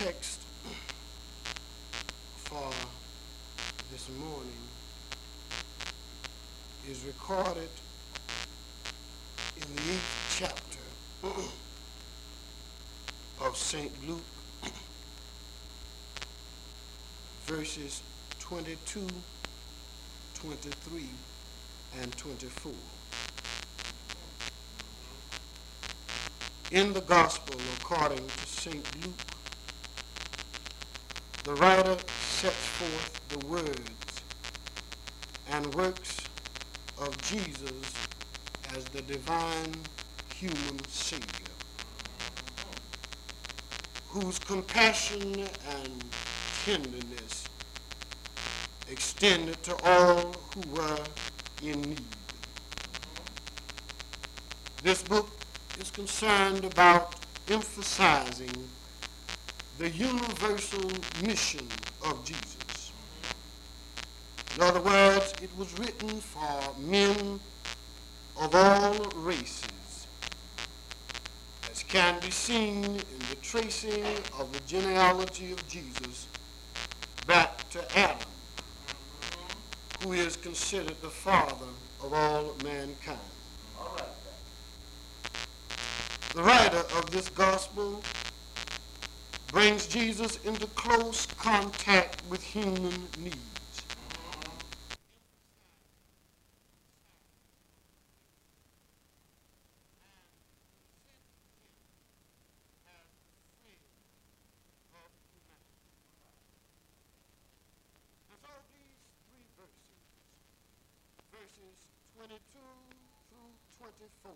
text for this morning is recorded in the 8th chapter of St. Luke, verses 22, 23, and 24. In the Gospel according to St. Luke, the writer sets forth the words and works of Jesus as the divine human Savior, whose compassion and tenderness extended to all who were in need. This book is concerned about emphasizing the universal mission of Jesus. In other words, it was written for men of all races, as can be seen in the tracing of the genealogy of Jesus back to Adam, who is considered the father of all mankind. The writer of this gospel brings Jesus into close contact with human needs. And so these three verses 22 through 24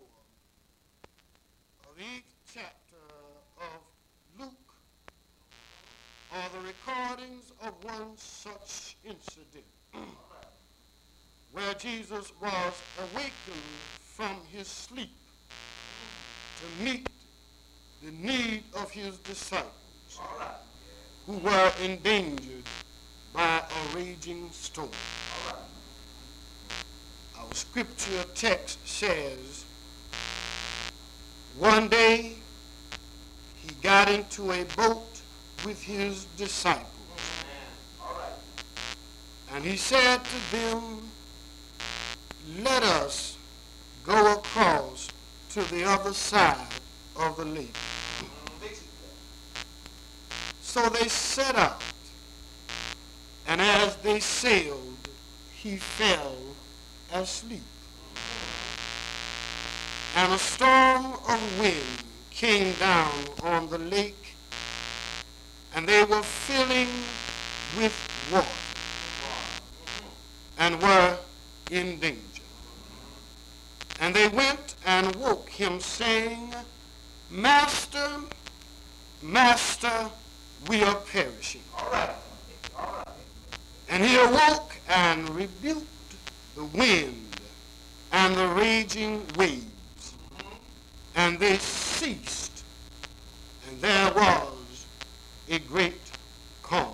of the 8th chapter of Luke, are the recordings of one such incident where Jesus was awakened from his sleep to meet the need of his disciples who were endangered by a raging storm. Our scripture text says, one day he got into a boat with his disciples. And he said to them, let us go across to the other side of the lake. So they set out, and as they sailed, he fell asleep. And a storm of wind came down on the lake, and they were filling with water and were in danger. And they went and woke him, saying, Master, Master, we are perishing. And he awoke and rebuked the wind and the raging waves, and they ceased, and there was a great calm.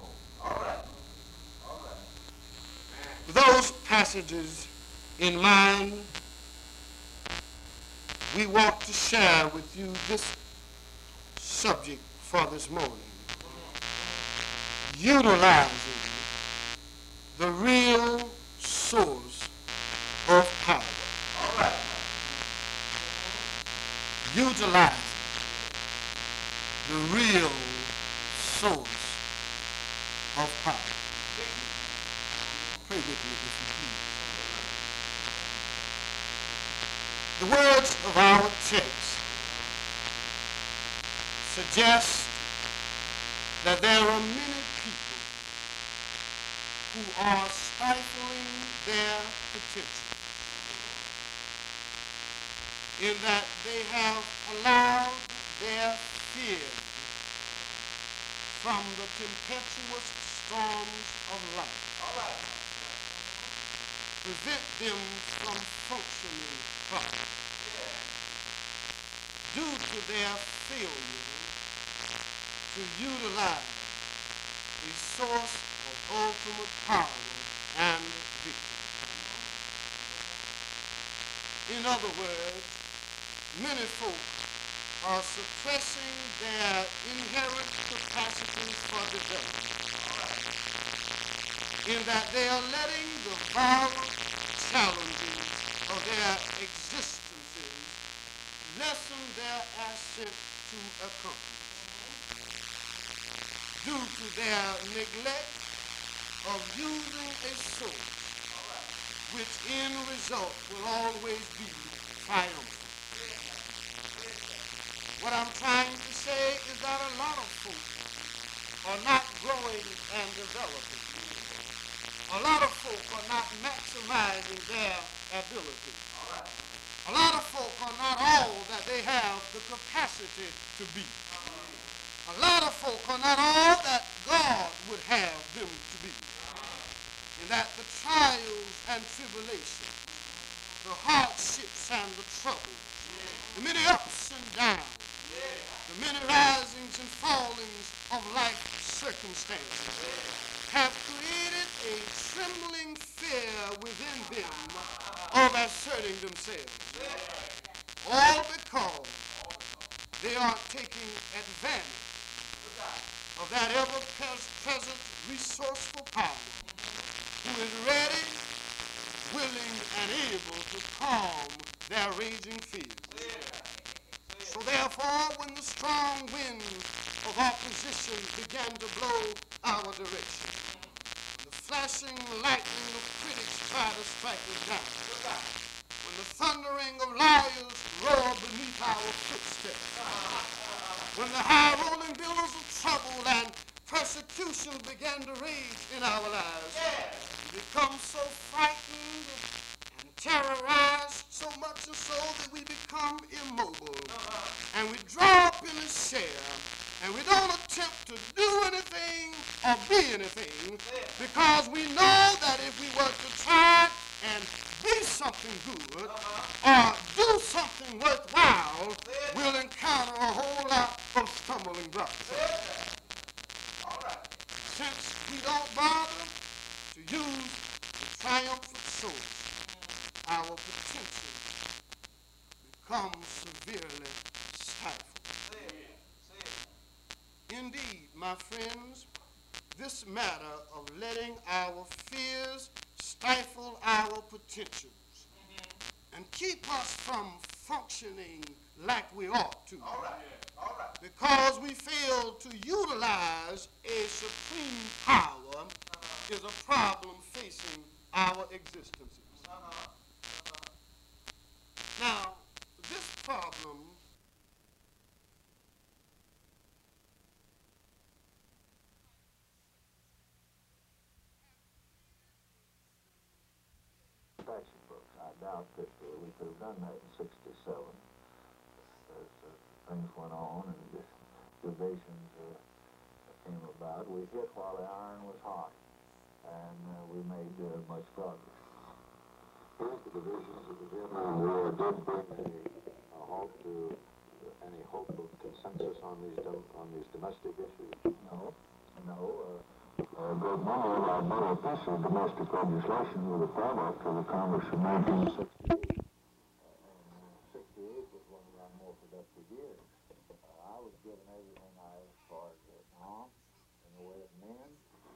With those passages in mind, we want to share with you this subject for this morning, utilizing the real source of power. Utilizing the real source of power. Pray with me if you please. The words of our text suggest that there are many people who are stifling their potential, in that they have allowed their fears from the tempestuous storms of life prevent them from functioning properly due to their failure to utilize a source of ultimate power and victory. In other words, many folk are suppressing their inherent capacity for development, in that they are letting the violent challenges of their existences lessen their ascent to accomplishment due to their neglect of using a source which in result will always be triumphant. What I'm trying to say is that a lot of folks are not growing and developing. A lot of folk are not maximizing their ability. A lot of folk are not all that they have the capacity to be. A lot of folk are not all that God would have them to be. And that the trials and tribulations, the hardships and the troubles, the many ups and downs, the many risings and fallings of life circumstances have created a trembling fear within them of asserting themselves. All because they aren't taking advantage of that ever-present resourceful power who is ready, willing, and able to calm their raging fears. So therefore, when the strong winds of opposition began to blow our direction, when the flashing lightning of critics tried to strike us down, when the thundering of lawyers roared beneath our footsteps, when the high-rolling billows of trouble and persecution began to rage in our lives, we become so frightened and terrorized, so much so that we become immobile. And we draw up in a chair, and we don't attempt to do anything or be anything, because we know that if we were to try and be something good or do something worthwhile, we'll encounter a whole lot of stumbling blocks. Since we don't bother to use the triumphant source, our potential becomes severely stifled. Indeed, my friends, this matter of letting our fears stifle our potentials and keep us from functioning like we ought to, because we fail to utilize a supreme power, is a problem facing our existences. Now, this problem statute books. I doubt that we could have done that in '67. As things went on and this divisions came about, we hit while the iron was hot, and we made much progress. Here's the divisions of the Vietnam War did bring a halt to any hope of consensus on these domestic issues. No. A great many of our beneficial domestic legislation was a product of the Congress of 1968. And 68 was one of our more productive years. I was given everything I asked for as Vietnam, in the way of men,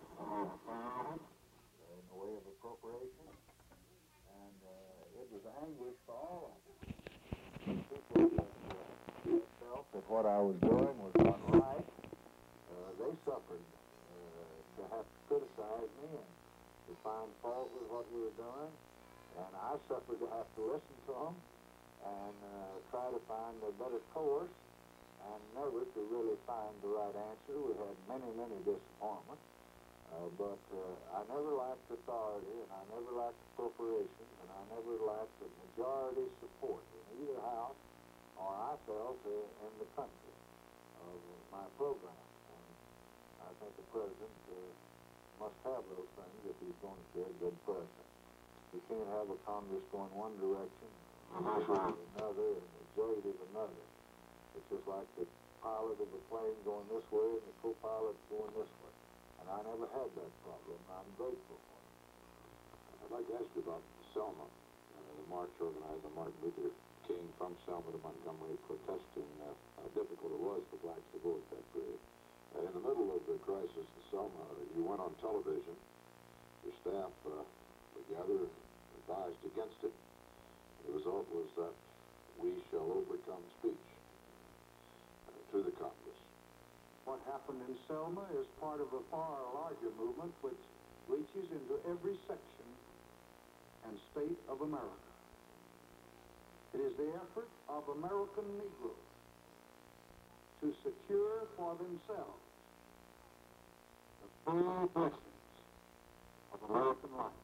in the way of appropriation, and it was anguish for all of us. People that felt that what I was doing was not right, they suffered to have to criticize me and to find fault with what we were doing, and I suffered to have to listen to them and try to find a better course, and never to really find the right answer. We had many disappointments, but I never lacked authority, and I never lacked appropriations, and I never lacked the majority support in either house or I felt in the country of my program. I think the president must have those things if he's going to be a good president. You can't have a Congress going one direction, another, and the executive another. It's just like the pilot of the plane going this way and the co-pilot going this way. And I never had that problem. I'm grateful for it. I'd like to ask you about Selma, the march organized by Martin Luther King from Selma to Montgomery, protesting how difficult it was for blacks to vote that period. In the middle of the crisis in Selma, you went on television. Your staff together advised against it. The result was that "We shall overcome" speech to the Congress. What happened in Selma is part of a far larger movement which reaches into every section and state of America. It is the effort of American Negroes to secure for themselves the full blessings of American life.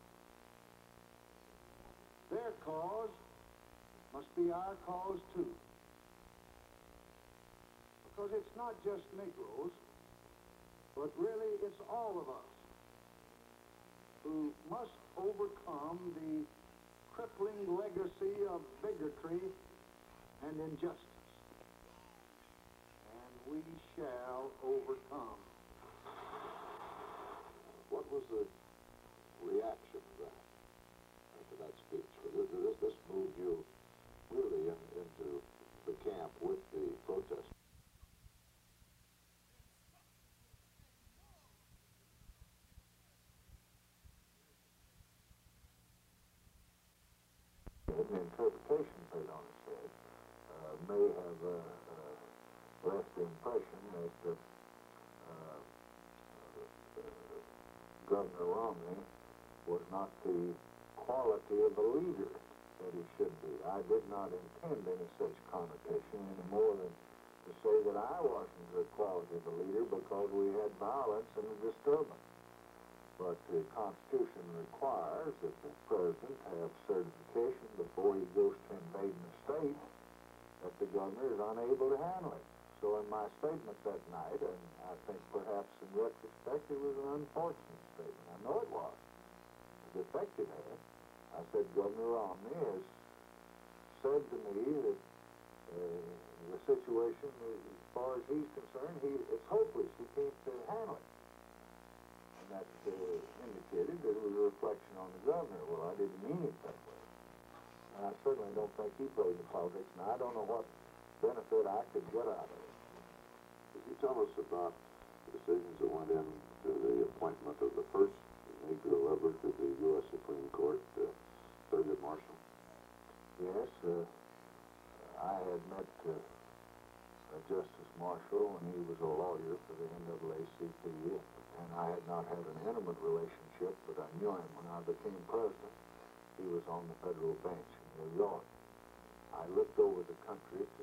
Their cause must be our cause too. Because it's not just Negroes, but really it's all of us who must overcome the crippling legacy of bigotry and injustice. And we shall overcome. What was the reaction to that speech? This moved you really into the camp with the protest. The interpretation put on its head may have left the impression that Governor Romney was not the quality of a leader that he should be. I did not intend any such connotation any more than to say that I wasn't the quality of a leader because we had violence and a disturbance. But the Constitution requires that the President have certification before he goes to invading the state that the governor is unable to handle it. So in my statement that night, and I think perhaps in retrospect it was an unfortunate statement. I know it was. The effect it had. I said Governor Romney has said to me that the situation, as far as he's concerned, it's hopeless. He can't handle it. And that indicated that it was a reflection on the governor. Well, I didn't mean it that way. And I certainly don't think he played the politics, and I don't know what benefit I could get out of it. Could you tell us about the decisions that went into the appointment of the first Negro ever to the U.S. Supreme Court, Thurgood Marshall? Yes, I had met Justice Marshall when he was a lawyer for the NAACP, and I had not had an intimate relationship, but I knew him when I became president. He was on the federal bench in New York. I looked over the country to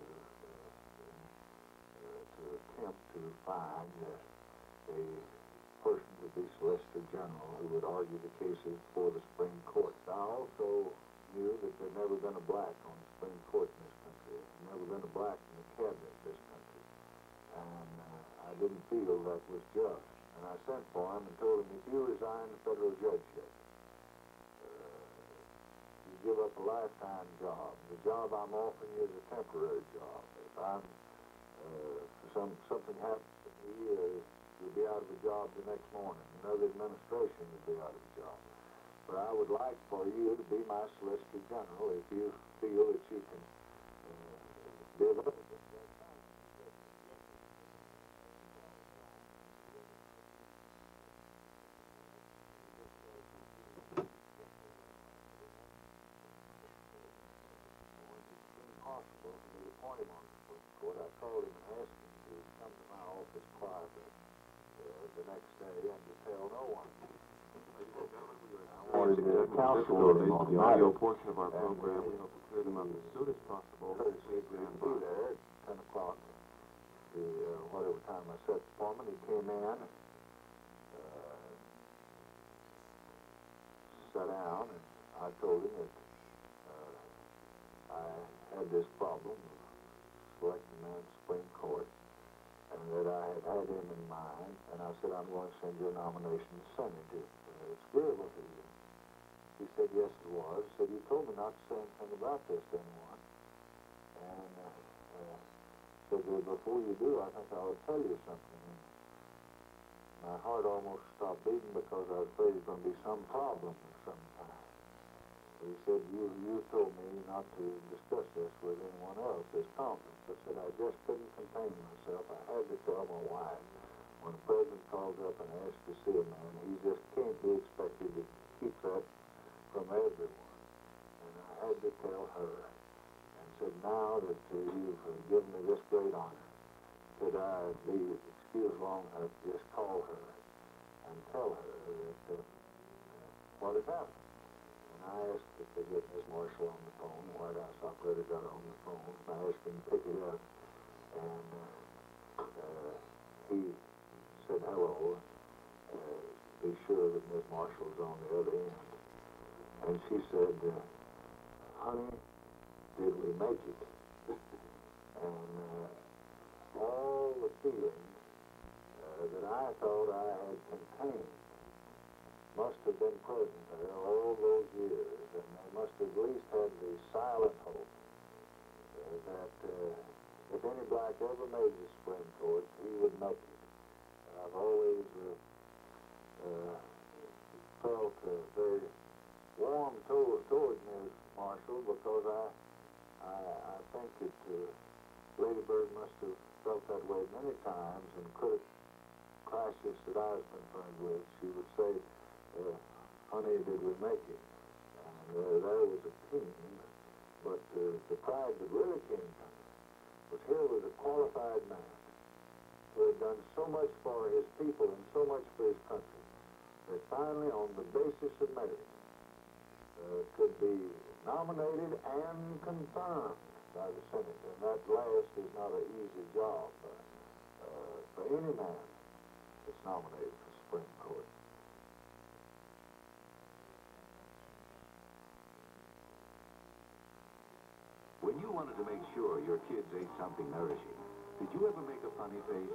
attempt to find a person to be Solicitor General who would argue the cases before the Supreme Court. I also knew that there'd never been a black on the Supreme Court in this country. There'd never been a black in the cabinet in this country. And I didn't feel that was just. And I sent for him and told him, if you resign the federal judgeship, you give up a lifetime job. The job I'm offering you is a temporary job. If I'm, something happens to me, you'll be out of a job the next morning. Another administration will be out of a job. But I would like for you to be my Solicitor General if you feel that you can be able to. Impossible for me to appoint him on the Supreme Court. I called him and asked him to come to my office privately the next day and to tell no one. I wanted to counsel with him on the audio portion of our program. We hope to clear them up as soon as possible. He agreed to be there at 10 o'clock, whatever time I set the appointment. He came in, sat down, and I told him that I had this problem of selecting a man to the Supreme Court, and that I had him in mind, and I said, I'm going to send you a nomination to Senator. It's agreeable to you. He said, yes, it was. He said, you told me not to say anything about this to anyone. And said, well, before you do, I think I ought to tell you something. And my heart almost stopped beating because I was afraid there was going to be some problem at some time. He said, you told me not to discuss this with anyone else, this conference. I said, I just couldn't contain myself. I had to tell my wife. When the president calls up and asks to see a man, he just can't be expected to keep that from everyone. And I had to tell her. And said, now that you've given me this great honor, could I be excused long enough to just call her and tell her that what had happened. And I asked if they get Ms. Marshall on the phone. The White House operator got on the phone. And I asked him to pick it up. And he said hello. Be sure that Ms. Marshall's on the other end. And she said, honey, did we make it? And all the feelings that I thought I had contained must have been present there all those years, and they must have at least had the silent hope that if any black ever made the Supreme Court, he would make it. And I've always felt very warm towards Ms. Marshall because I think that Lady Bird must have felt that way many times, and could have crisis that I was concerned with, she would say, honey, did we make it? And there was a team, but the pride that really came to me was here was a qualified man who had done so much for his people and so much for his country that finally, on the basis of merit, could be nominated and confirmed by the Senate. And that last is not an easy job for any man that's nominated for Supreme Court. When you wanted to make sure your kids ate something nourishing, did you ever make a funny face?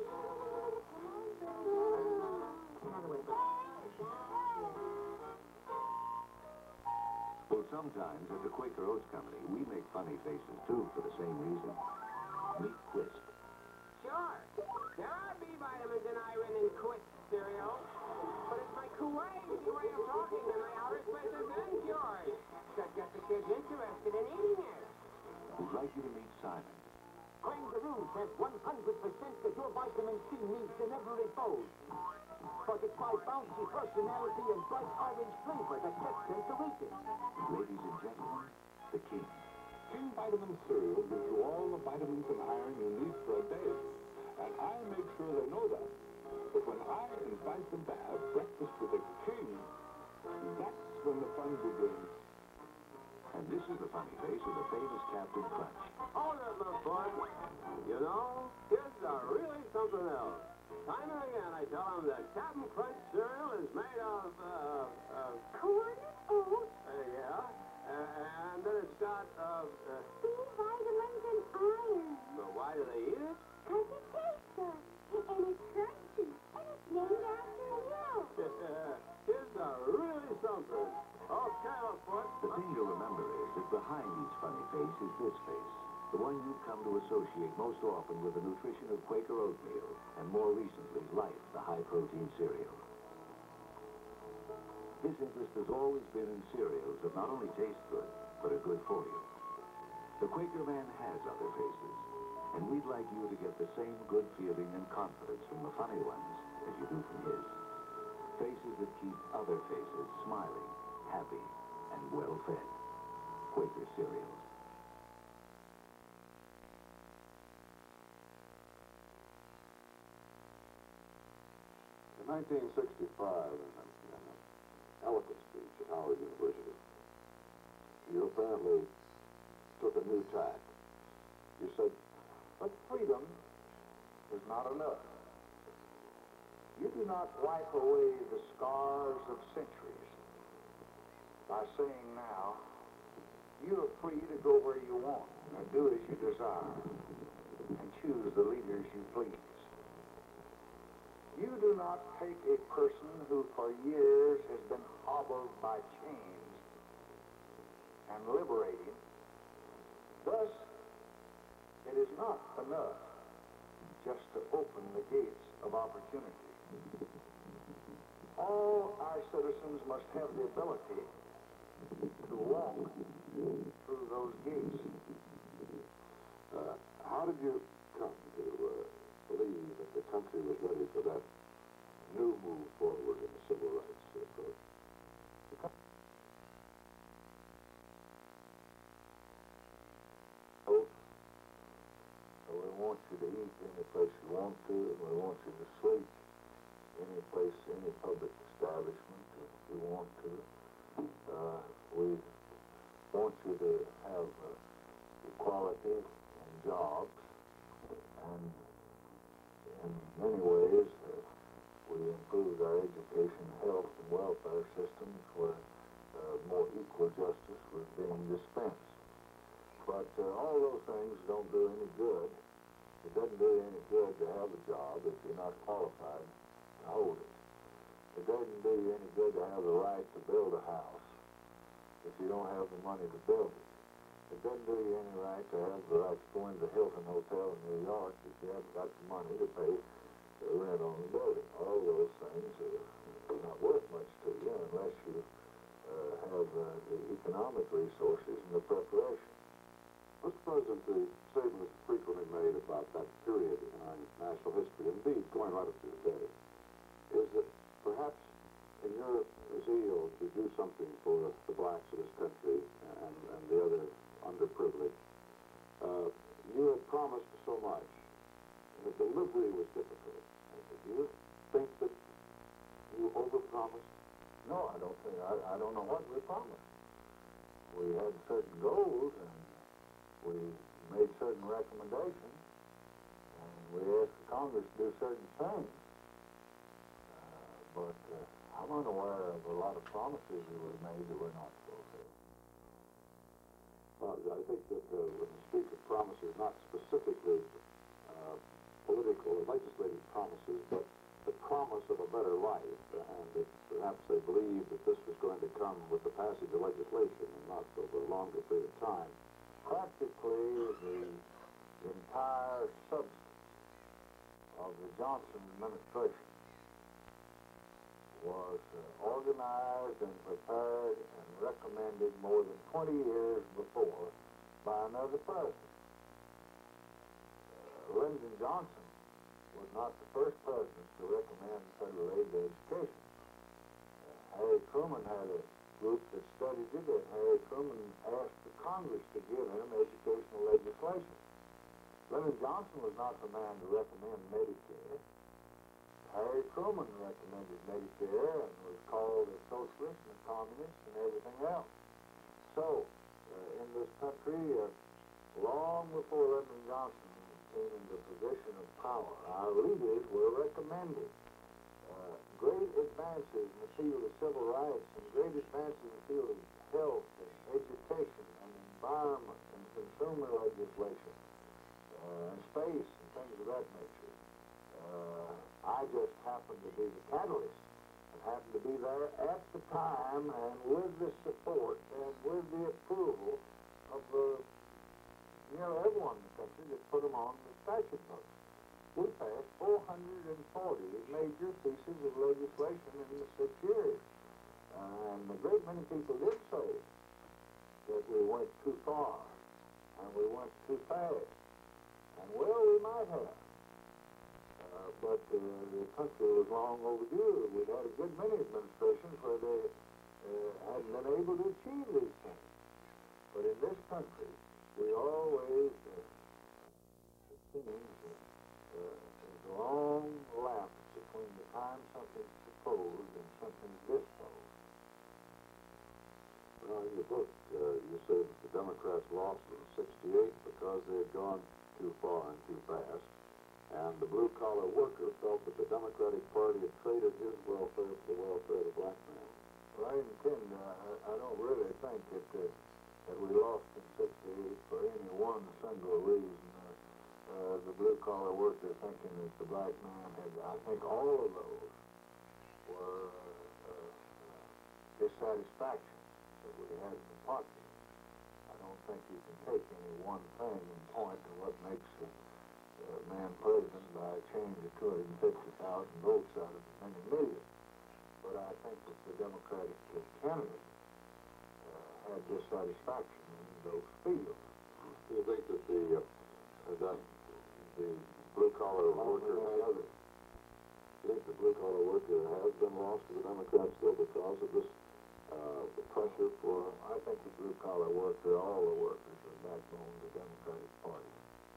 Well, sometimes at the Quaker Oats Company, we make funny faces, too, for the same reason. Meet Quist. Sure. There are B vitamins in iron in Quist cereal. But it's my crazy way of talking and my outer spaces and cures that get the kids interested in eating it. We'd like you to meet Simon. Kangaroos have 100% of your vitamin C needs in every fold. But it's my bouncy personality and bright orange flavor that gets them to eat it. Ladies and gentlemen, the King. King Vitamin cereal gives you all the vitamins and iron you need for a day. And I make sure they know that. But when I invite them to have breakfast with a king, that's when the fun begins. And this is the funny face of the famous Captain Crunch. Hold it, my boy. You know, kids are really something else. Time and again, I tell them that Captain Crunch cereal is made of corn, oats, yeah, and then it's got, B vitamins and iron. so why do they eat it? 'Cause it tastes good. And it's crunchy. And it's named after you. Kids are really something. Okay, Foot. The thing to remember is that behind each funny face is this face, the one you've come to associate most often with the nutrition of Quaker oatmeal, and more recently, Life, the high-protein cereal. His interest has always been in cereals that not only taste good, but are good for you. The Quaker man has other faces, and we'd like you to get the same good feeling and confidence from the funny ones as you do from his. Faces that keep other faces smiling, happy, and well-fed. Quaker cereals. In 1965, in an eloquent speech at Howard University, you apparently took a new tack. You said, but freedom is not enough. You do not wipe away the scars of centuries by saying now, you are free to go where you want and do as you desire and choose the leaders you please. You do not take a person who for years has been hobbled by chains and liberate him. Thus, it is not enough just to open the gates of opportunity. All our citizens must have the ability to walk through those gates. How did you come to believe that the country was ready for that new move forward in the civil rights approach? We want you to eat any place you want to, and we want you to sleep any place, any public establishment if you want to. We want you to have equality in jobs, and in many ways we improved our education, health, and welfare systems where more equal justice was being dispensed. But all those things don't do any good. It doesn't do any good to have a job if you're not qualified to hold it. It doesn't do you any good to have the right to build a house if you don't have the money to build it. It doesn't do you any right to have the right to go into the Hilton Hotel in New York if you haven't got the money to pay the rent on the building. All those things are not worth much to you unless you have the economic resources and the preparation. Mr. President, the statement is frequently made about that period in our national history, indeed going right up to today, is that perhaps in your zeal to do something for the blacks of this country and the other underprivileged, you had promised so much, and the delivery was difficult. Do you think that you overpromised? No, I don't think. I don't know what we promised. We had certain goals, and we made certain recommendations, and we asked Congress to do certain things. But I'm unaware of a lot of promises that were made that were not fulfilled. Well, I think that when you speak of promises, not specifically political or legislative promises, but the promise of a better life, and that perhaps they believed that this was going to come with the passage of legislation and not over a longer period of time. Practically, the entire substance of the Johnson administration was organized and prepared and recommended more than 20 years before by another president. Lyndon Johnson was not the first president to recommend federal aid to education. Harry Truman had a group that studied it, and Harry Truman asked the Congress to give him educational legislation. Lyndon Johnson was not the man to recommend Medicare. Harry Truman recommended Medicare and was called a socialist and a communist and everything else. So, in this country, long before Lyndon Johnson came into a position of power, our leaders were recommending great advances in the field of civil rights and great advances in the field of health and education and environment and consumer legislation and space and things of that nature. I just happened to be the catalyst and happened to be there at the time and with the support and with the approval of everyone in the country that put them on the statute books. We passed 440 major pieces of legislation in the 6 years. And a great many people did say that we went too far and we went too fast. And well, we might have. But the country was long overdue. We'd had a good many administrations where they hadn't been able to achieve these things. But in this country, we always, it seems, there's a long lapse between the time something's proposed and something's disposed. Well, in your book, you said that the Democrats lost in '68 because they had gone too far and too fast. And the blue-collar worker felt that the Democratic Party had traded his welfare for the welfare of the black man. Well, I intend, I don't really think that we lost in '68 for any one single reason. The blue-collar worker thinking that the black man had, I think all of those were dissatisfaction that we had in the party. I don't think you can take any one thing and point to what makes a man president by a change of 250,000 votes out of many million. But I think that the Democratic candidate had dissatisfaction in those fields. Do you think that the blue-collar worker has been lost to the Democrats still because of this the pressure for? I think the blue-collar worker, all the workers, are the backbone of the Democratic Party.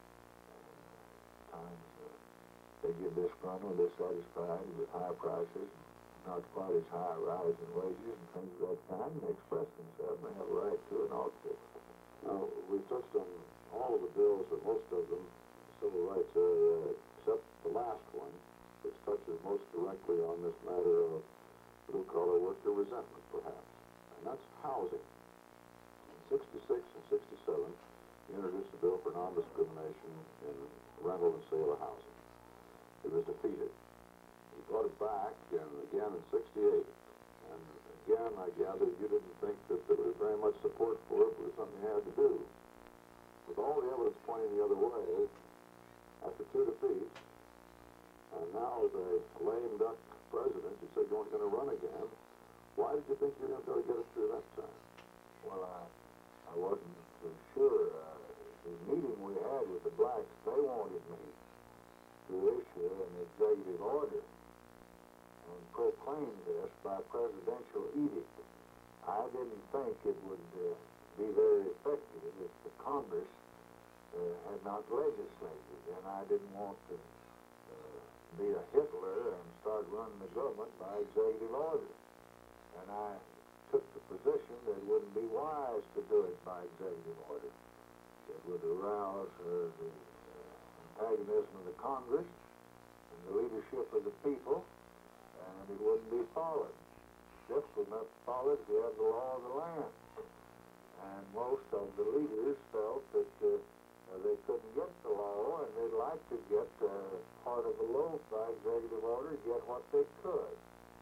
Times they get disgruntled, dissatisfied with high prices, not quite as high rise in wages and things of that kind, and they express themselves and they have a right to and ought to. Now, we've touched on all of the bills, or most of them, civil rights area, except the last one, which touches most directly on this matter of blue-collar worker resentment, perhaps, and that's housing. In 66 and 67, he introduced a bill for non-discrimination in rental and sale of housing. It was defeated. He brought it back again in 68, and again, I gather you didn't think that there was very much support for it, but it was something you had to do. With all the evidence pointing the other way, after 2 defeats, and now as a lame duck president, you said you weren't going to run again. Why did you think you were going to be able to get it through that time? Well, I wasn't too sure. The meeting we had with the blacks, they wanted me to issue an executive order and proclaim this by presidential edict. I didn't think it would be very effective if the Congress had not legislated, and I didn't want to be a Hitler and start running the government by executive order. And I took the position that it wouldn't be wise to do it by executive order. It would arouse the antagonism of the Congress and the leadership of the people, and it wouldn't be followed. Difficult enough to follow if we have the law of the land. And most of the leaders felt that they couldn't get the law, and they'd like to get part of the loaf by executive order, get what they could.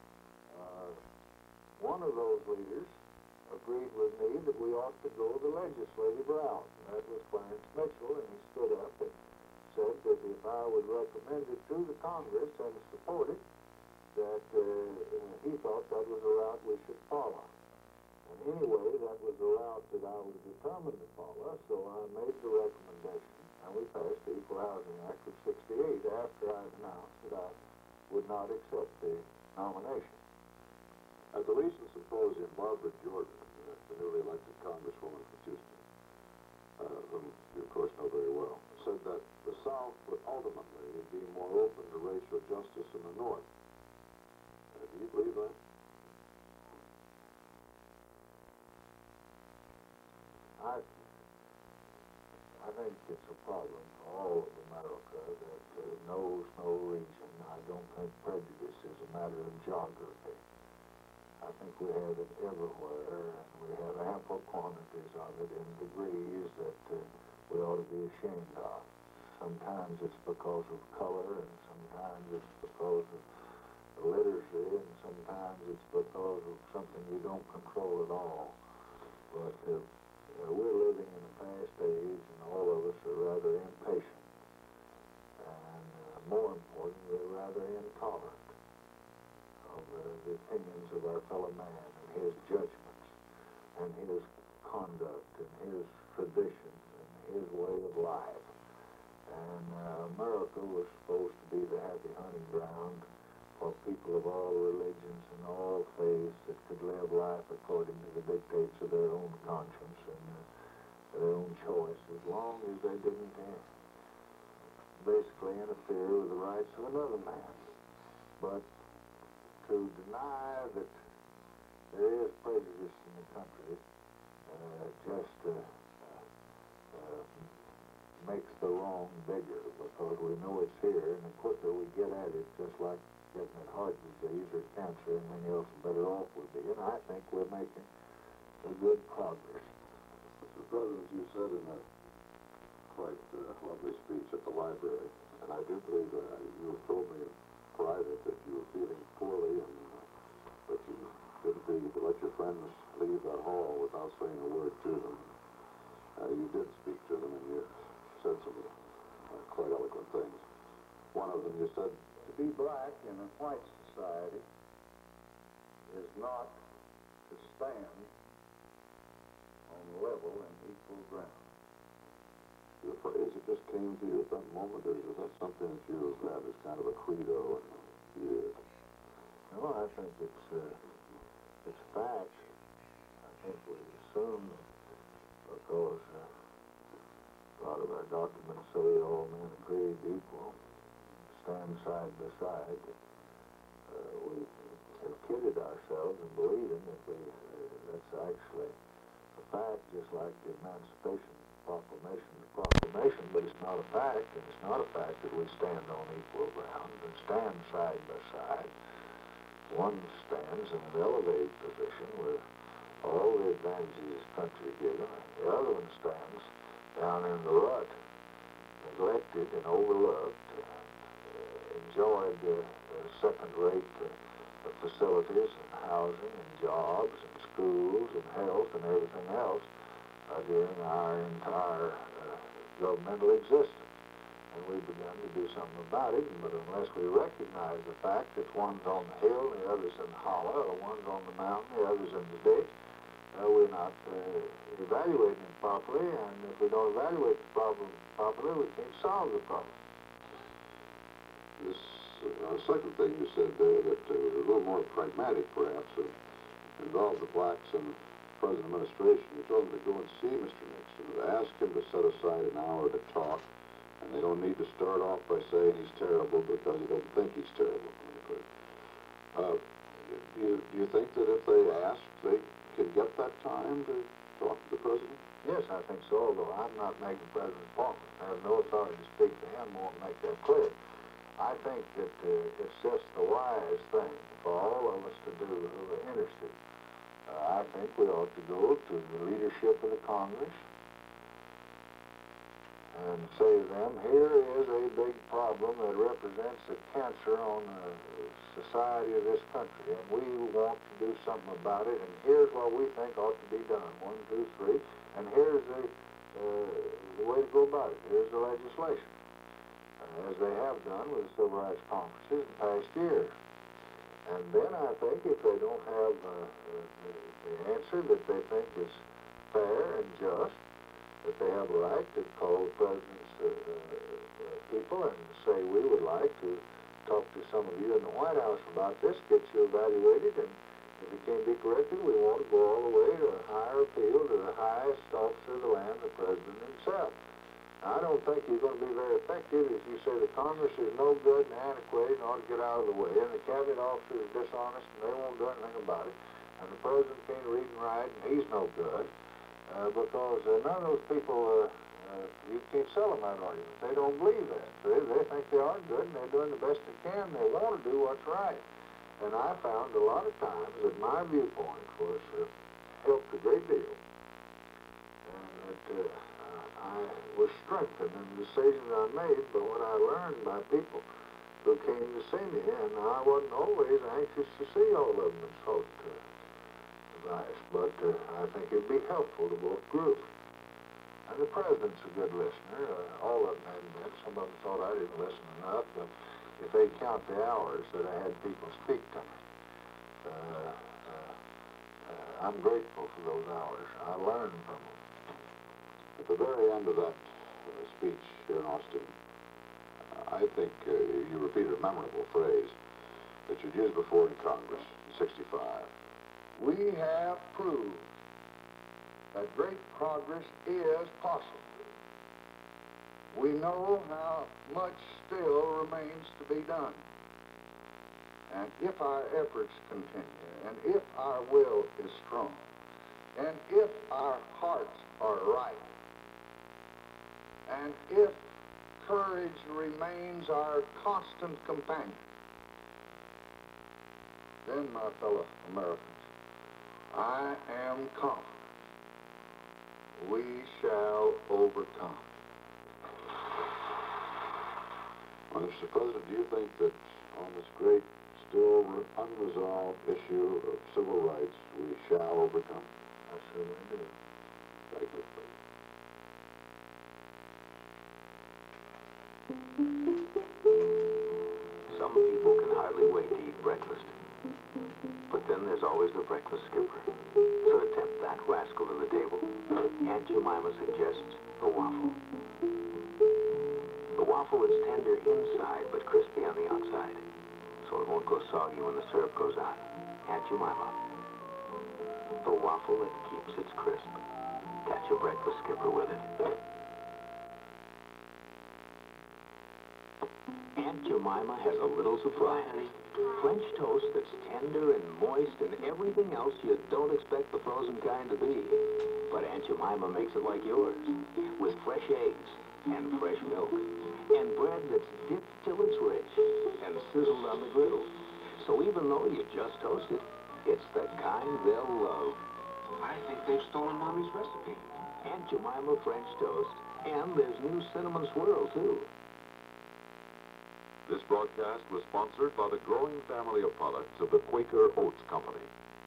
One of those leaders agreed with me that we ought to go the legislative route, and that was Clarence Mitchell, and he stood up and said that if I would recommend it to the Congress and support it, that he thought that was a route we should follow. And anyway, that was the route that I was determined to follow, so I made the recommendation, and we passed the Equal Housing Act of 68 after I announced that I would not accept the nomination. At the recent symposium, Barbara Jordan, the newly elected Congresswoman from Houston, whom you of course know very well, said that the South would ultimately be more open to racial justice in the North. Do you believe that? I think it's a problem for all of America that knows no reason. I don't think prejudice is a matter of geography. I think we have it everywhere, and we have ample quantities of it in degrees that we ought to be ashamed of. Sometimes it's because of color, and sometimes it's because of literacy, and sometimes it's because of something you don't control at all. But we're living in a fast age, and all of us are rather impatient. And more important, we're rather intolerant of the opinions of our fellow man and his judgments and his conduct and his traditions and his way of life. And America was supposed to be the happy hunting ground for people of all religions and all faiths that could live life according to the dictates of their own conscience and their own choice, as long as they didn't basically interfere with the rights of another man. But to deny that there is prejudice in the country just makes the wrong bigger, because we know it's here, and the quicker we get at it, just like getting at heart disease or cancer, and many else, the better off we'll be. And I think we're making a good progress. Mr. President, you said in a quite lovely speech at the library, and I do believe you have told me in private that you were feeling poorly and that you didn't think you could let your friends leave that hall without saying a word to them. You did speak to them, and you said some quite eloquent things. One of them, you said, to be black in a white society is not to stand on level and equal ground. The phrase that just came to you at that moment, is that something that you have as kind of a credo in years? No, I think it's fact. I think we assume that because a lot of our documents say all men are created equal, stand side by side, we have kidded ourselves in believing that that's actually a fact, just like the Emancipation Proclamation is a proclamation, but it's not a fact, and it's not a fact that we stand on equal ground and stand side by side. One stands in an elevated position with all the advantages this country given, and the other one stands down in the rut, neglected and overlooked, and enjoyed second-rate facilities and housing and jobs and schools and health and everything else during our entire governmental existence. And we've begun to do something about it, but unless we recognize the fact that one's on the hill and the other's in the hollow, or one's on the mountain, the other's in the ditch, we're not evaluating it properly, and if we don't evaluate the problem properly, we can't solve the problem. This second thing you said there that was a little more pragmatic, perhaps, involved the blacks in the present administration. You told them to go and see Mr. Nixon, to ask him to set aside an hour to talk, and they don't need to start off by saying he's terrible because they don't think he's terrible. Do you think that if they ask, they can get that time to talk to the president? Yes, I think so, although I'm not making President appointment. I have no authority to speak to him. I won't make that clear. I think that it's just the wise thing for all of us to do who are interested. I think we ought to go to the leadership of the Congress and say to them, here is a big problem that represents a cancer on the society of this country, and we want to do something about it, and here's what we think ought to be done, 1, 2, 3, and here's the way to go about it. Here's the legislation, as they have done with the civil rights conferences in past years. And then I think if they don't have the answer that they think is fair and just, that they have a right to call the president's people and say, we would like to talk to some of you in the White House about this, get you evaluated, and if it can't be corrected, we want to go all the way to a higher appeal to the highest officer of the land, the president himself. Now, I don't think you're going to be very effective if you say the Congress is no good and antiquated and ought to get out of the way, and the cabinet officer is dishonest and they won't do anything about it, and the president can't read and write and he's no good, because none of those people, you can't sell them that argument. They don't believe that. They think they are good and they're doing the best they can. They want to do what's right. And I found a lot of times that my viewpoint was helped a great deal, and that I was strengthened in the decisions I made by what I learned by people who came to see me, and I wasn't always anxious to see all of them and sought advice, but I think it'd be helpful to both groups. And the president's a good listener. All of them hadn't been. Some of them thought I didn't listen enough, but if they count the hours that I had people speak to me, I'm grateful for those hours. I learned from them. At the very end of that speech here in Austin, I think you repeated a memorable phrase that you'd used before in Congress in '65. We have proved that great progress is possible. We know how much still remains to be done. And if our efforts continue, and if our will is strong, and if our hearts are right, and if courage remains our constant companion, then, my fellow Americans, I am confident we shall overcome. Well, Mr. President, do you think that on this great, still unresolved issue of civil rights, we shall overcome? I certainly do. Thank you. Some people can hardly wait to eat breakfast, but then there's always the breakfast skipper. So to tempt that rascal to the table, Aunt Jemima suggests the waffle. The waffle is tender inside, but crispy on the outside, so it won't go soggy when the syrup goes on. Aunt Jemima. The waffle that keeps its crisp. Catch a breakfast skipper with it. Aunt Jemima has a little surprise. French toast that's tender and moist and everything else you don't expect the frozen kind to be. But Aunt Jemima makes it like yours, with fresh eggs and fresh milk, and bread that's dipped till it's rich and sizzled on the griddle. So even though you just toast it, it's the kind they'll love. I think they've stolen Mommy's recipe. Aunt Jemima French toast. And there's new cinnamon swirl, too. This broadcast was sponsored by the growing family of products of the Quaker Oats Company.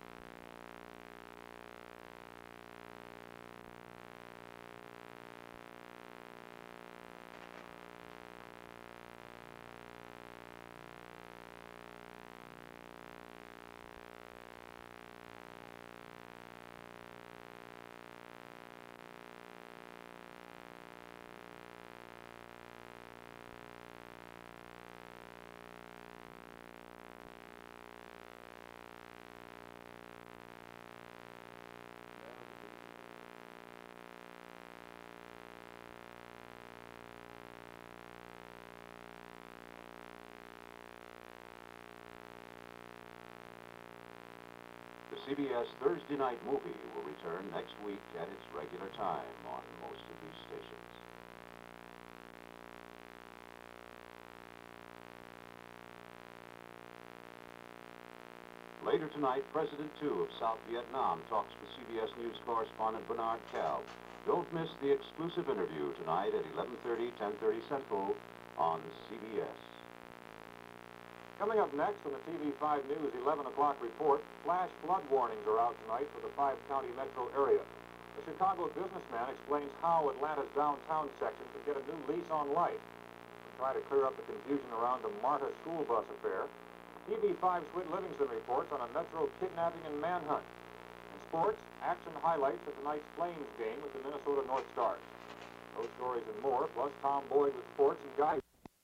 The CBS Thursday Night Movie will return next week at its regular time on most of these stations. Later tonight, President II of South Vietnam talks with CBS News correspondent Bernard Kalb. Don't miss the exclusive interview tonight at 11:30, 10:30 Central on CBS. Coming up next on the TV5 News 11 o'clock report, flash flood warnings are out tonight for the 5-county metro area. The Chicago businessman explains how Atlanta's downtown section could get a new lease on life. We try to clear up the confusion around the MARTA school bus affair. TV5's Whit Livingston reports on a metro kidnapping and manhunt. In sports, action highlights of tonight's Flames game with the Minnesota North Stars. Those stories and more, plus Tom Boyd with sports and guys.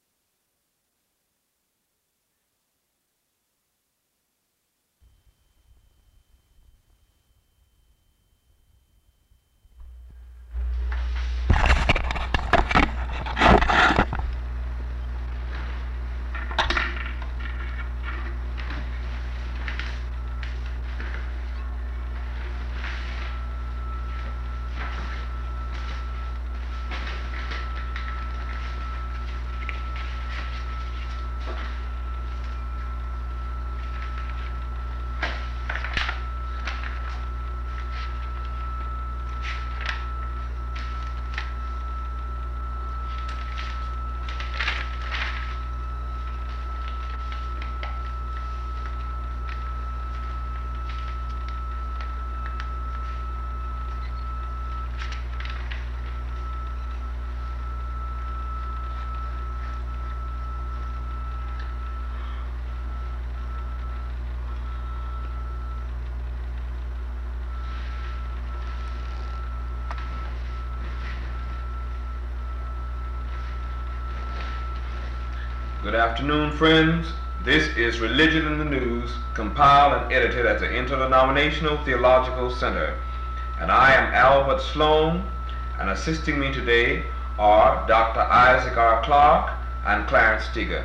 Good afternoon, friends. This is Religion in the News, compiled and edited at the Interdenominational Theological Center. And I am Albert Sloan, and assisting me today are Dr. Isaac R. Clarke and Clarence Steger.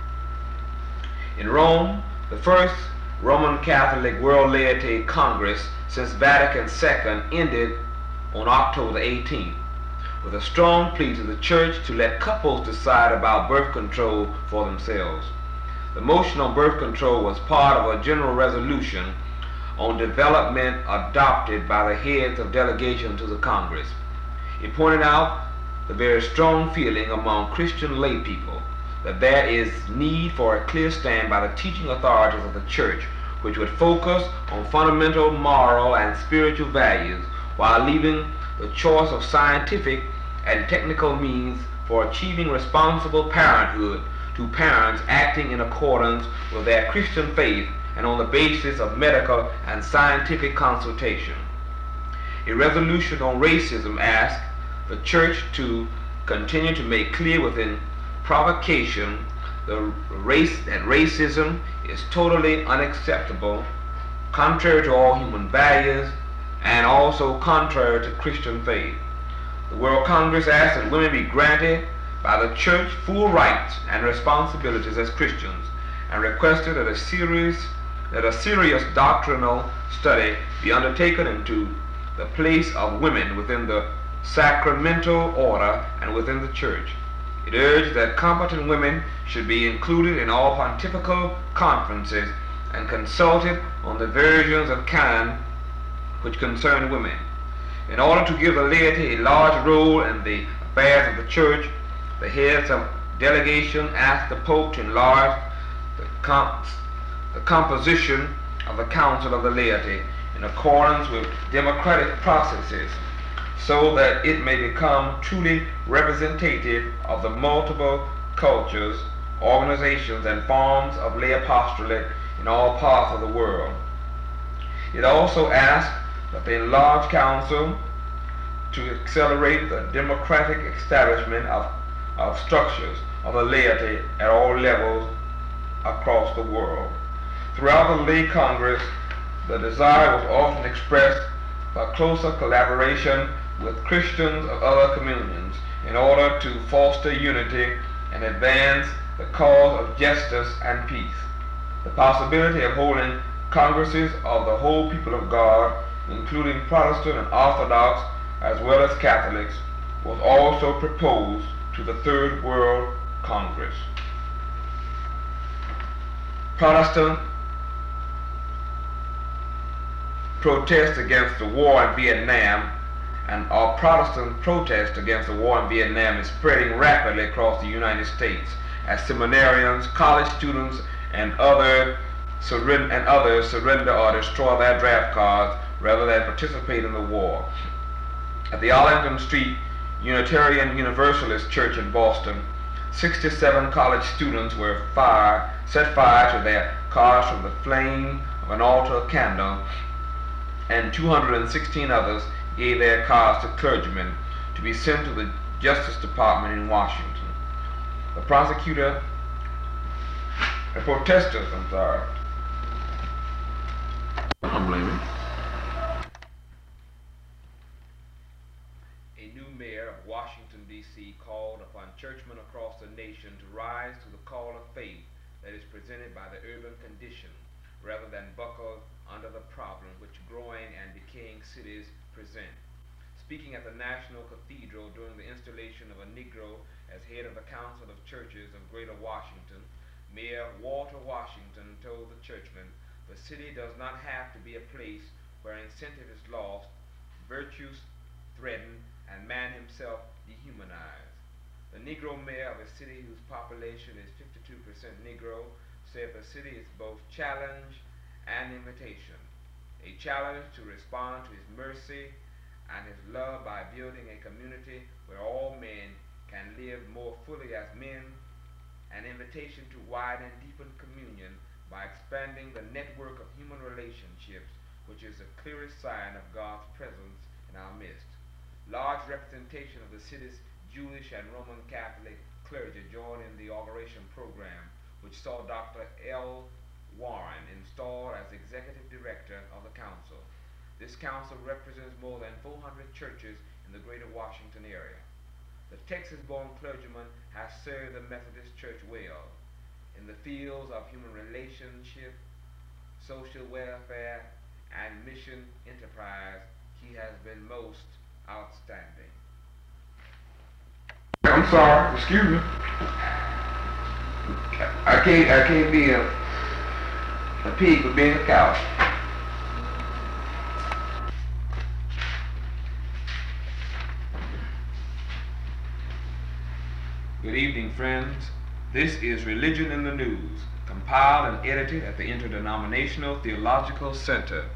In Rome, the first Roman Catholic World Laity Congress since Vatican II ended on October 18th. With a strong plea to the church to let couples decide about birth control for themselves. The motion on birth control was part of a general resolution on development adopted by the heads of delegation to the Congress. It pointed out the very strong feeling among Christian lay people that there is need for a clear stand by the teaching authorities of the church, which would focus on fundamental moral and spiritual values while leaving the choice of scientific and technical means for achieving responsible parenthood to parents acting in accordance with their Christian faith and on the basis of medical and scientific consultation. A resolution on racism asks the church to continue to make clear within provocation that racism is totally unacceptable, contrary to all human values, and also contrary to Christian faith. The World Congress asks that women be granted by the church full rights and responsibilities as Christians, and requested that a serious doctrinal study be undertaken into the place of women within the sacramental order and within the church. It urged that competent women should be included in all pontifical conferences and consulted on the versions of canon which concern women. In order to give the laity a large role in the affairs of the church, the heads of delegation asked the Pope to enlarge the composition of the Council of the Laity in accordance with democratic processes, so that it may become truly representative of the multiple cultures, organizations, and forms of lay apostolate in all parts of the world. It also asked that the enlarged council to accelerate the democratic establishment of structures of the laity at all levels across the world. Throughout the lay Congress, the desire was often expressed for closer collaboration with Christians of other communions in order to foster unity and advance the cause of justice and peace. The possibility of holding congresses of the whole people of God, including Protestant and Orthodox as well as Catholics, was also proposed to the Third World Congress. Protestant protest against the war in Vietnam Protestant protest against the war in Vietnam is spreading rapidly across the United States as seminarians, college students, and others surrender or destroy their draft cards rather than participate in the war. At the Arlington Street Unitarian Universalist Church in Boston, 67 college students set fire to their cars from the flame of an altar candle, and 216 others gave their cars to clergymen to be sent to the Justice Department in Washington. The protesters, I'm blaming. A new mayor of Washington, D.C. called upon churchmen across the nation to rise to the call of faith that is presented by the urban condition, rather than buckle under the problem which growing and decaying cities present. Speaking at the National Cathedral during the installation of a Negro as head of the Council of Churches of Greater Washington, Mayor Walter Washington told the churchmen, "The city does not have to be a place where incentive is lost, virtues threatened, and man himself dehumanized." The Negro mayor of a city whose population is 52% Negro said the city is both challenge and invitation. A challenge to respond to his mercy and his love by building a community where all men can live more fully as men, an invitation to widen and deepen communion by expanding the network of human relationships, which is the clearest sign of God's presence in our midst. Large representation of the city's Jewish and Roman Catholic clergy joined in the inauguration program, which saw Dr. L. Warren installed as executive director of the council. This council represents more than 400 churches in the greater Washington area. The Texas-born clergyman has served the Methodist Church well. In the fields of human relationship, social welfare, and mission enterprise, he has been most outstanding. I'm sorry, excuse me. I can't be a pig for being a cow. Good evening, friends. This is Religion in the News, compiled and edited at the Interdenominational Theological Center.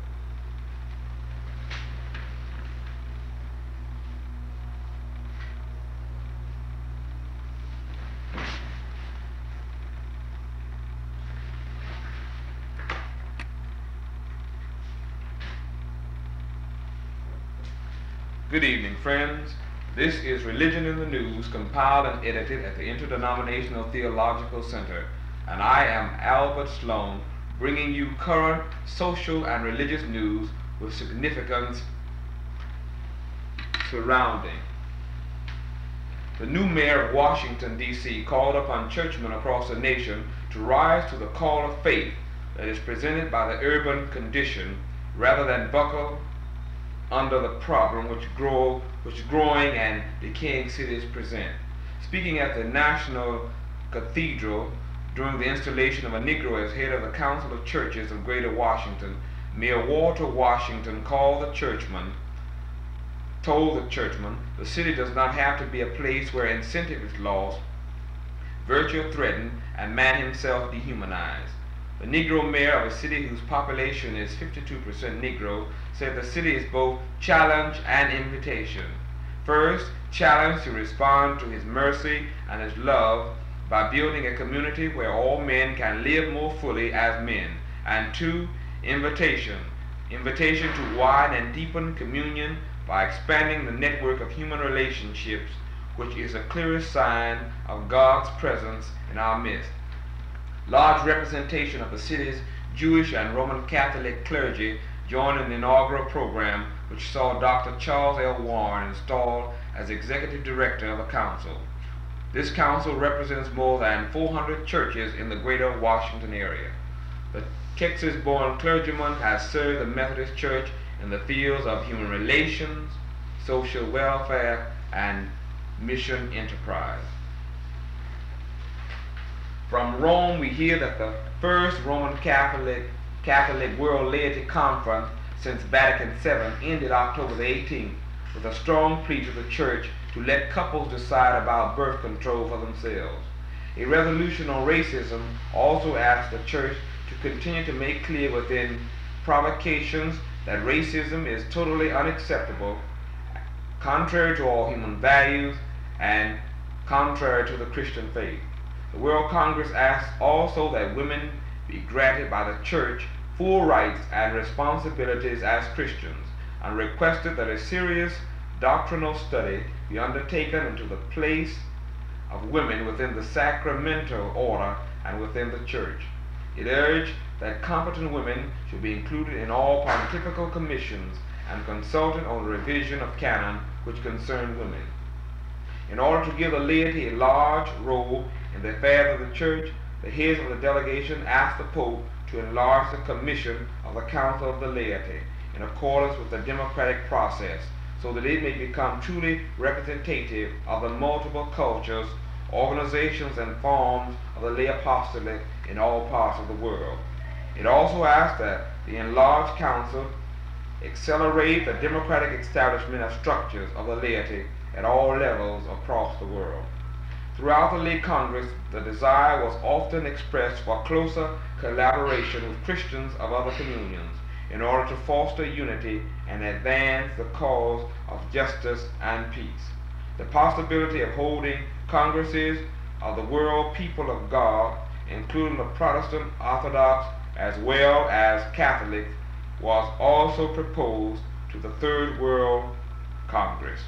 Good evening, friends. This is Religion in the News, compiled and edited at the Interdenominational Theological Center, and I am Albert Sloan, bringing you current social and religious news with significance surrounding. The new mayor of Washington, D.C. called upon churchmen across the nation to rise to the call of faith that is presented by the urban condition rather than buckle under the problem which growing and decaying cities present. Speaking at the National Cathedral during the installation of a Negro as head of the Council of Churches of Greater Washington, Mayor Walter Washington told the churchman, the city does not have to be a place where incentive is lost, virtue threatened, and man himself dehumanized. The Negro mayor of a city whose population is 52% Negro said the city is both challenge and invitation. First, challenge to respond to his mercy and his love by building a community where all men can live more fully as men. And two, invitation to widen and deepen communion by expanding the network of human relationships, which is the clearest sign of God's presence in our midst. Large representation of the city's Jewish and Roman Catholic clergy joined in the inaugural program, which saw Dr. Charles L. Warren installed as executive director of the council. This council represents more than 400 churches in the greater Washington area. The Texas-born clergyman has served the Methodist Church in the fields of human relations, social welfare, and mission enterprise. From Rome, we hear that the first Roman Catholic World Laity Conference since Vatican VII ended October the 18th with a strong plea to the Church to let couples decide about birth control for themselves. A resolution on racism also asked the Church to continue to make clear within provocations that racism is totally unacceptable, contrary to all human values, and contrary to the Christian faith. The World Congress asked also that women be granted by the Church full rights and responsibilities as Christians, and requested that a serious doctrinal study be undertaken into the place of women within the sacramental order and within the Church. It urged that competent women should be included in all pontifical commissions and consulted on the revision of canon which concern women. In order to give the laity a large role in the affairs of the Church, the heads of the delegation asked the Pope to enlarge the commission of the Council of the Laity in accordance with the democratic process, so that it may become truly representative of the multiple cultures, organizations, and forms of the lay apostolate in all parts of the world. It also asked that the enlarged council accelerate the democratic establishment of structures of the laity at all levels across the world. Throughout the lay Congress, the desire was often expressed for closer collaboration with Christians of other communions in order to foster unity and advance the cause of justice and peace. The possibility of holding congresses of the world people of God, including the Protestant Orthodox as well as Catholics, was also proposed to the Third World Congress.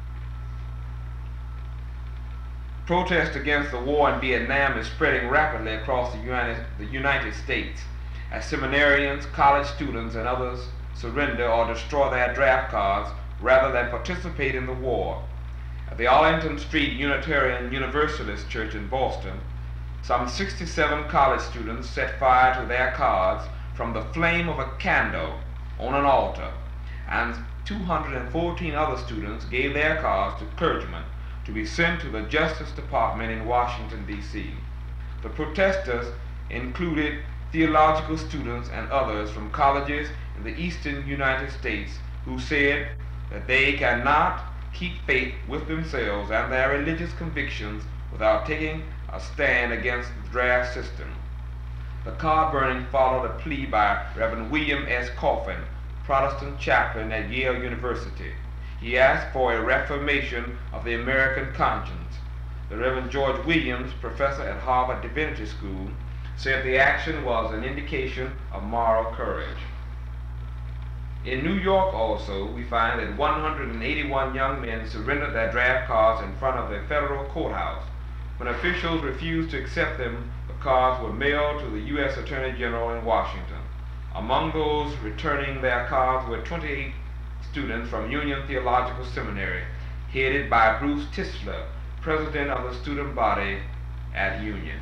Protest against the war in Vietnam is spreading rapidly across the United States as seminarians, college students, and others surrender or destroy their draft cards rather than participate in the war. At the Arlington Street Unitarian Universalist Church in Boston, some 67 college students set fire to their cards from the flame of a candle on an altar, and 214 other students gave their cards to clergymen to be sent to the Justice Department in Washington, D.C. The protesters included theological students and others from colleges in the eastern United States who said that they cannot keep faith with themselves and their religious convictions without taking a stand against the draft system. The card burning followed a plea by Reverend William S. Coffin, Protestant chaplain at Yale University. He asked for a reformation of the American conscience. The Reverend George Williams, professor at Harvard Divinity School, said the action was an indication of moral courage. In New York also, we find that 181 young men surrendered their draft cards in front of the federal courthouse. When officials refused to accept them, the cards were mailed to the U.S. Attorney General in Washington. Among those returning their cards were 28 students from Union Theological Seminary, headed by Bruce Tisler, president of the student body at Union.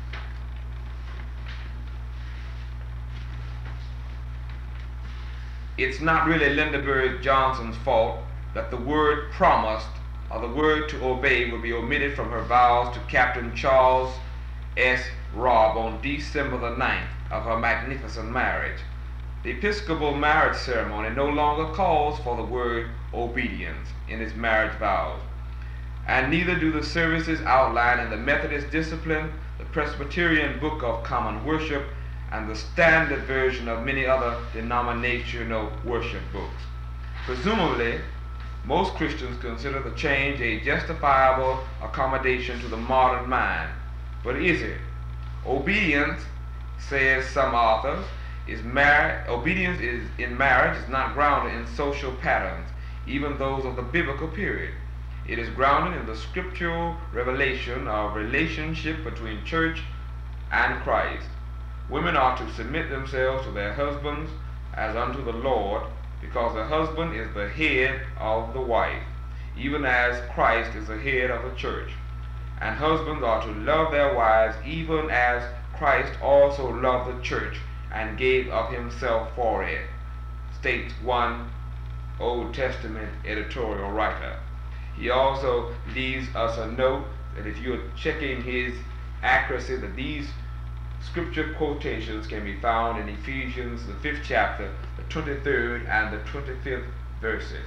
It's not really Lindbergh Johnson's fault that the word promised or the word to obey will be omitted from her vows to Captain Charles S. Robb on December the 9th of her magnificent marriage. The Episcopal marriage ceremony no longer calls for the word obedience in its marriage vows, and neither do the services outlined in the Methodist Discipline, the Presbyterian Book of Common Worship, and the standard version of many other denominational worship books. Presumably, most Christians consider the change a justifiable accommodation to the modern mind. But is it? Obedience, says some authors, obedience in marriage is not grounded in social patterns, even those of the biblical period. It is grounded in the scriptural revelation of relationship between church and Christ. Women are to submit themselves to their husbands as unto the Lord, because the husband is the head of the wife, even as Christ is the head of the church. And husbands are to love their wives even as Christ also loved the church and gave of himself for it, states one Old Testament editorial writer. He also leaves us a note that if you're checking his accuracy, that these scripture quotations can be found in Ephesians, the 5th chapter, the 23rd and the 25th verses.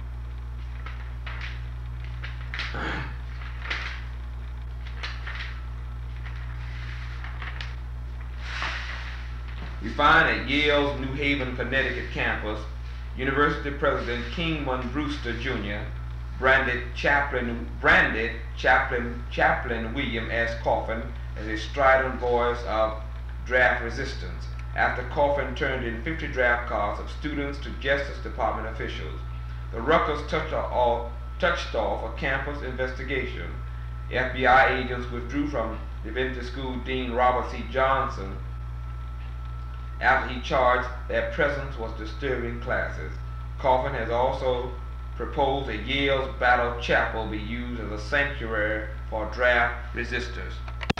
We find at Yale's New Haven, Connecticut campus, University President Kingman Brewster Jr. branded Chaplain William S. Coffin as a strident voice of draft resistance after Coffin turned in 50 draft cards of students to Justice Department officials. The ruckus touched off a campus investigation. FBI agents withdrew from Adventist School Dean Robert C. Johnson after he charged their presence was disturbing classes. Coffin has also proposed that Yale's Battle Chapel be used as a sanctuary for draft resistors.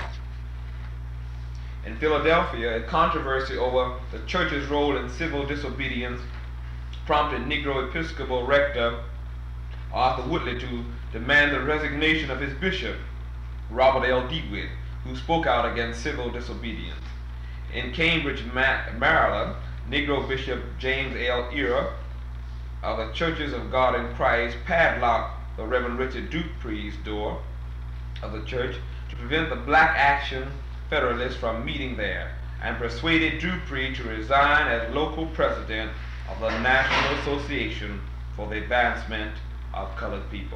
In Philadelphia, a controversy over the church's role in civil disobedience prompted Negro Episcopal rector Arthur Woodley to demand the resignation of his bishop, Robert L. DeWitt, who spoke out against civil disobedience. In Cambridge, Maryland, Negro Bishop James L. Ear of the Churches of God in Christ padlocked the Reverend Richard Dupree's door of the church to prevent the Black Action Federalists from meeting there, and persuaded Dupree to resign as local president of the National Association for the Advancement of Colored People.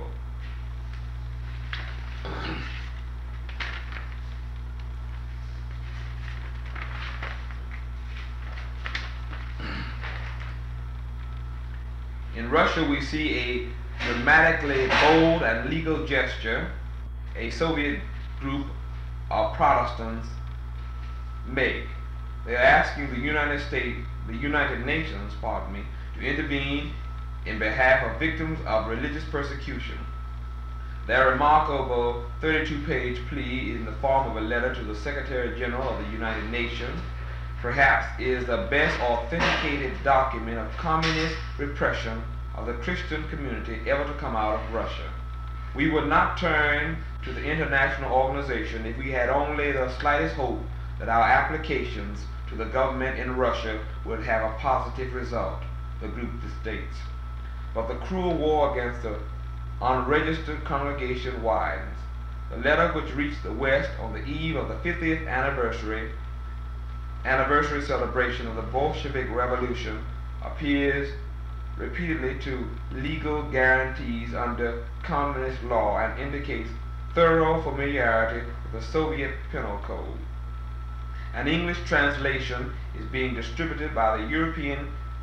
In Russia, we see a dramatically bold and legal gesture a Soviet group of Protestants make. They are asking the United Nations, to intervene in behalf of victims of religious persecution. Their remarkable 32-page plea in the form of a letter to the Secretary General of the United Nations perhaps is the best authenticated document of communist repression of the Christian community ever to come out of Russia. We would not turn to the international organization if we had only the slightest hope that our applications to the government in Russia would have a positive result, the group states. But the cruel war against the unregistered congregation widens. The letter, which reached the West on the eve of the 50th anniversary celebration of the Bolshevik Revolution, appears repeatedly to legal guarantees under communist law and indicates thorough familiarity with the Soviet Penal Code. An English translation is being distributed by the European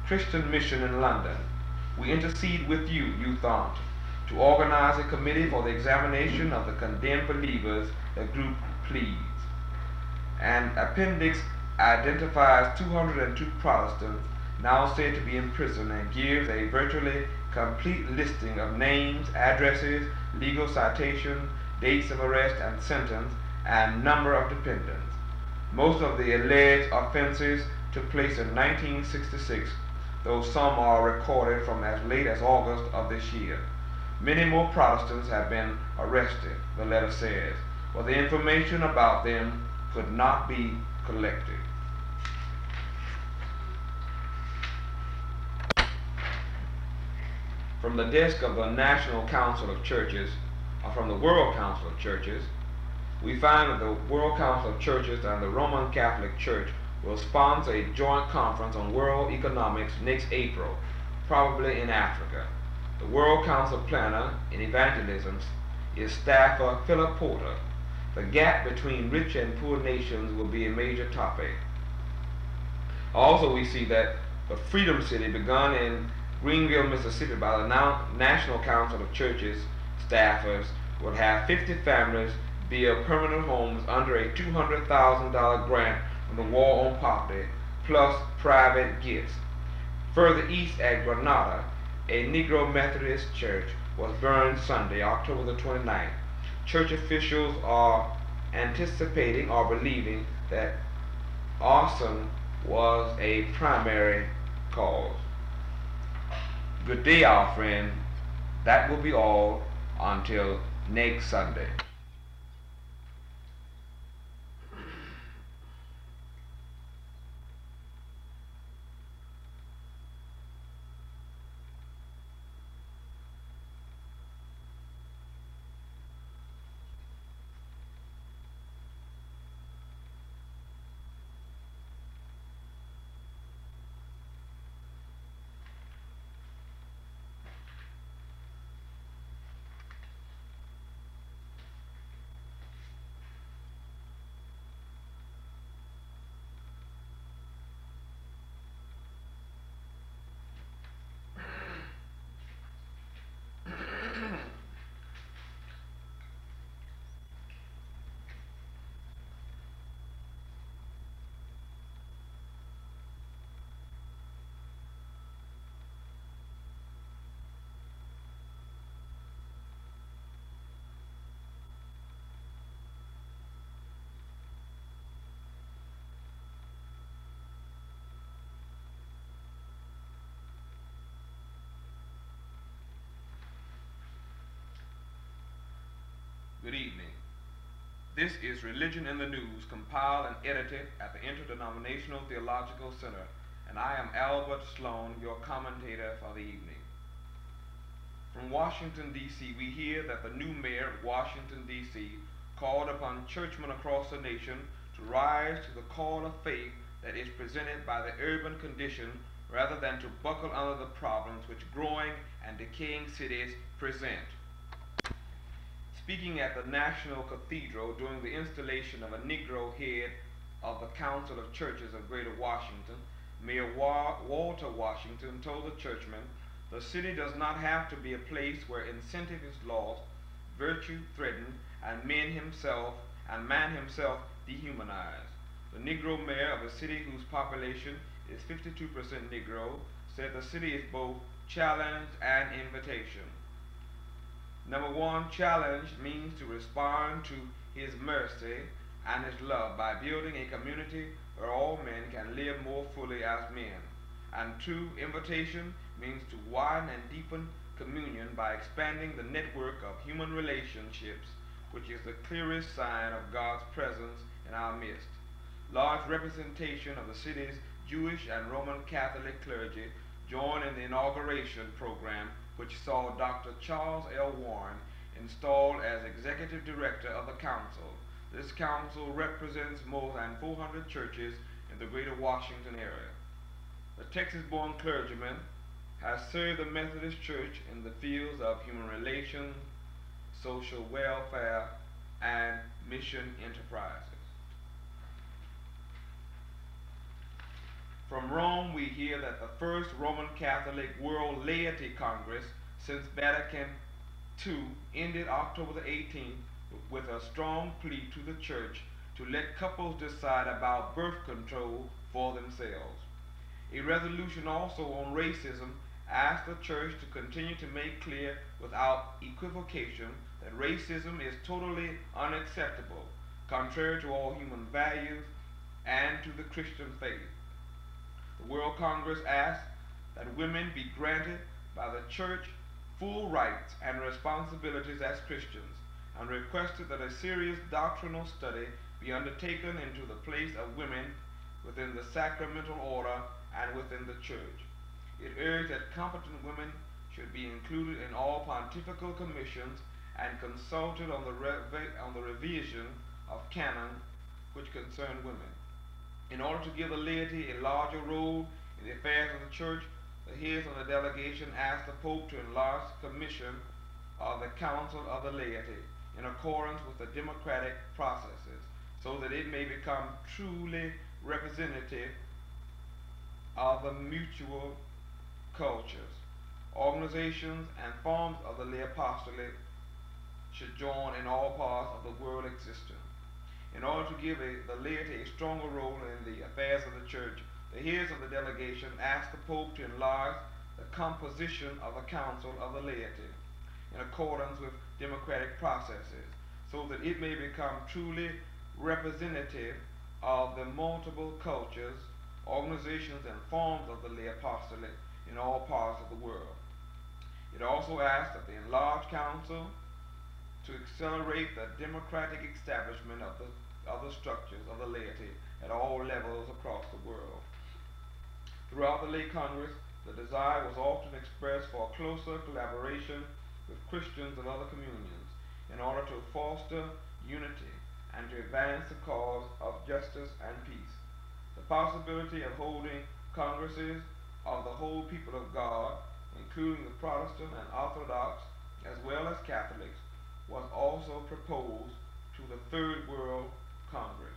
Christian Mission in London. We intercede with you, Youth Aunt, to organize a committee for the examination of the condemned believers the group pleads. An appendix identifies 202 Protestants now said to be in prison and gives a virtually complete listing of names, addresses, legal citations, dates of arrest and sentence, and number of dependents. Most of the alleged offenses took place in 1966, though some are recorded from as late as August of this year. Many more Protestants have been arrested, the letter says, but the information about them could not be collected. From the desk of the National Council of Churches, or from the World Council of Churches, we find that the World Council of Churches and the Roman Catholic Church will sponsor a joint conference on world economics next April, probably in Africa. The World Council planner in evangelism is staffer Philip Porter. The gap between rich and poor nations will be a major topic. Also, we see that the Freedom City, begun in Greenville, Mississippi by the National Council of Churches staffers, will have 50 families build permanent homes under a $200,000 grant from the War on Poverty, plus private gifts. Further east at Grenada, a Negro Methodist church was burned Sunday, October the 29th. Church officials are anticipating or believing that arson was a primary cause. Good day, our friend. That will be all until next Sunday. Good evening. This is Religion in the News, compiled and edited at the Interdenominational Theological Center, and I am Albert Sloan, your commentator for the evening. From Washington, D.C., we hear that the new mayor of Washington, D.C. called upon churchmen across the nation to rise to the call of faith that is presented by the urban condition rather than to buckle under the problems which growing and decaying cities present. Speaking at the National Cathedral during the installation of a Negro head of the Council of Churches of Greater Washington, Mayor Walter Washington told the churchmen, "The city does not have to be a place where incentive is lost, virtue threatened, and man himself dehumanized." The Negro mayor of a city whose population is 52% Negro said the city is both challenge and invitation. Number one, challenge means to respond to his mercy and his love by building a community where all men can live more fully as men. And two, invitation means to widen and deepen communion by expanding the network of human relationships, which is the clearest sign of God's presence in our midst. Large representation of the city's Jewish and Roman Catholic clergy joined in the inauguration program, which saw Dr. Charles L. Warren installed as executive director of the council. This council represents more than 400 churches in the greater Washington area. The Texas-born clergyman has served the Methodist Church in the fields of human relations, social welfare, and mission enterprises. From Rome, we hear that the first Roman Catholic World Laity Congress since Vatican II ended October the 18th with a strong plea to the church to let couples decide about birth control for themselves. A resolution also on racism asked the church to continue to make clear without equivocation that racism is totally unacceptable, contrary to all human values and to the Christian faith. The World Congress asked that women be granted by the church full rights and responsibilities as Christians, and requested that a serious doctrinal study be undertaken into the place of women within the sacramental order and within the church. It urged that competent women should be included in all pontifical commissions and consulted on the revision of canon which concern women. In order to give the laity a larger role in the affairs of the church, the heads of the delegation asked the Pope to enlarge the commission of the Council of the Laity in accordance with the democratic processes, so that it may become truly representative of the mutual cultures, organizations, and forms of the lay apostolate should join in all parts of the world existence. In order to give the laity a stronger role in the affairs of the church, the heads of the delegation asked the Pope to enlarge the composition of the Council of the Laity in accordance with democratic processes, so that it may become truly representative of the multiple cultures, organizations, and forms of the lay apostolate in all parts of the world. It also asked that the enlarged council to accelerate the democratic establishment of the structures of the laity at all levels across the world. Throughout the lay Congress, the desire was often expressed for closer collaboration with Christians of other communions in order to foster unity and to advance the cause of justice and peace. The possibility of holding congresses of the whole people of God, including the Protestant and Orthodox, as well as Catholics, was also proposed to the Third World Congress.